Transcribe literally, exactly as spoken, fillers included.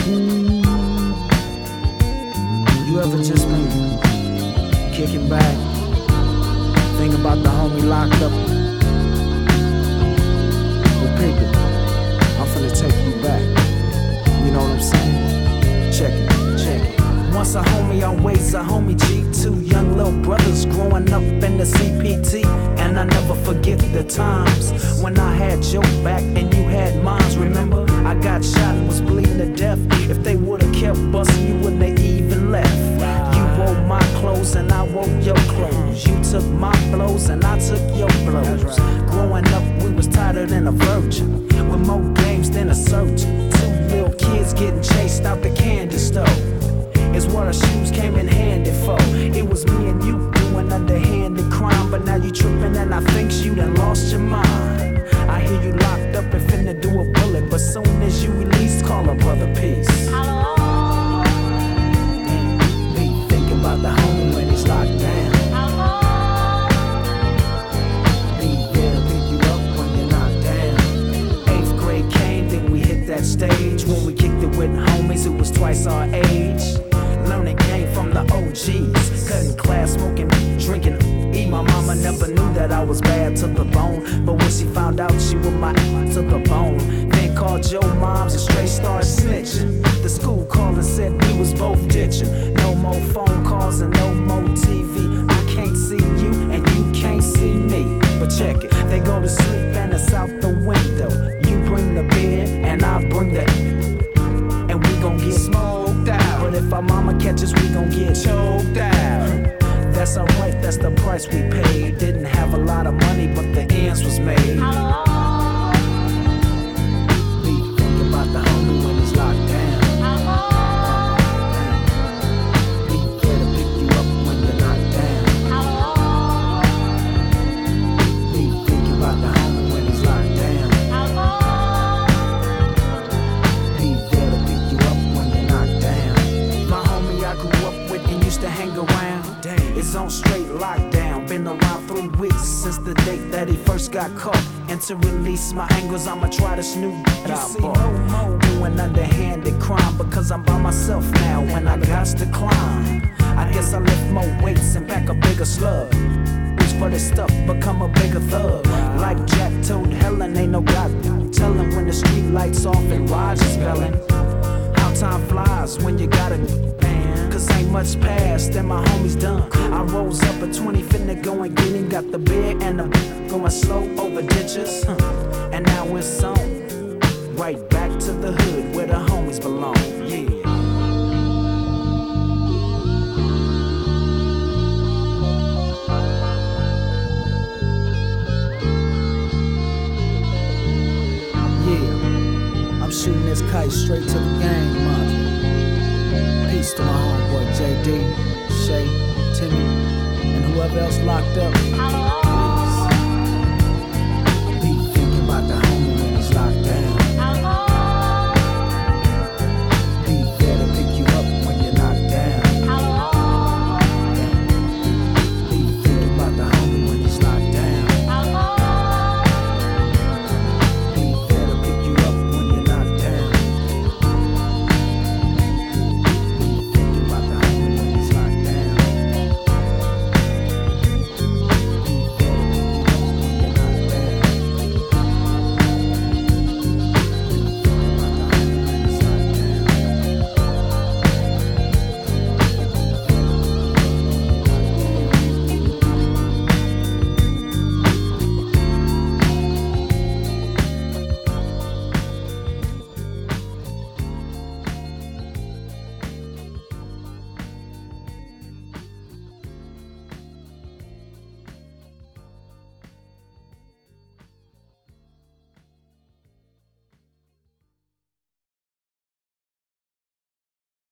You ever just been kicking back, think about the homie locked up? Well, Pinky, I'm finna take you back. You know what I'm saying? Check it, check it. Once a homie, always a homie G. Two young little brothers growing up in the C P T. And I never forget the times when I had your back and you had mine. Remember, I got shot and was bleeding to death. If they would've kept busting, you wouldn't have even left. You wore my clothes and I wore your clothes. You took my blows and I took your blows. Growing up, we was tighter than a virgin, with more games than a surgeon. Two little kids getting chased out the candy store is what our shoes came in handy for. It was me and you doing underhanded crime, but now you tripping and I think you done lost your mind. I hear you locked up and finna do a bullet, but soon as you release, call a brother peace. Be thinking about the homie when he's locked down. Be there to pick you up when you're knocked down. Eighth grade came, then we hit that stage when we kicked it with homies who was twice our age. Learning game from the O Gs, cutting class, smoking, drinking. E. My mama never knew that I was bad to the bone, but when she found out, she was my to the bone. Then called your moms and straight started snitching. The school called and said we was both ditching. No more phone calls and no more T V. I can't see you and you can't see me. But check it, they go to sleep and it's out the window. You bring the beer and I bring the, and we gon' get smoked out. But if our mama catches, we gon' get choked out. That's alright, that's the price we paid. Didn't have a lot of money, but the ends was made. Be thinking about the homie when he's locked down. Be there to pick you up when you're knocked down. Be thinking about the homie when he's locked down. Be there to pick you up when you're knocked down. My homie I grew up with and used to hang around. It's on straight lockdown. Been around three weeks since the date that he first got caught. And to release my angles, I'ma try this new that I bought. No more doing underhanded crime because I'm by myself now when I got to climb. I guess I lift more weights and pack a bigger slug. Reach for this stuff, become a bigger thug. Like Jack told Helen, ain't no God telling when the street lights off and Roger's spelling. How time flies when you got a man. Cause ain't much past and my homie's done. I rose up at twenty, finna go and get him. Got the beer and the going slow over ditches, huh. And now it's on, right back to the hood where the homies belong, yeah. Yeah, I'm shooting this kite straight to the game, mother. Peace to my homeboy J D, Shay, Timmy, and whoever else locked up.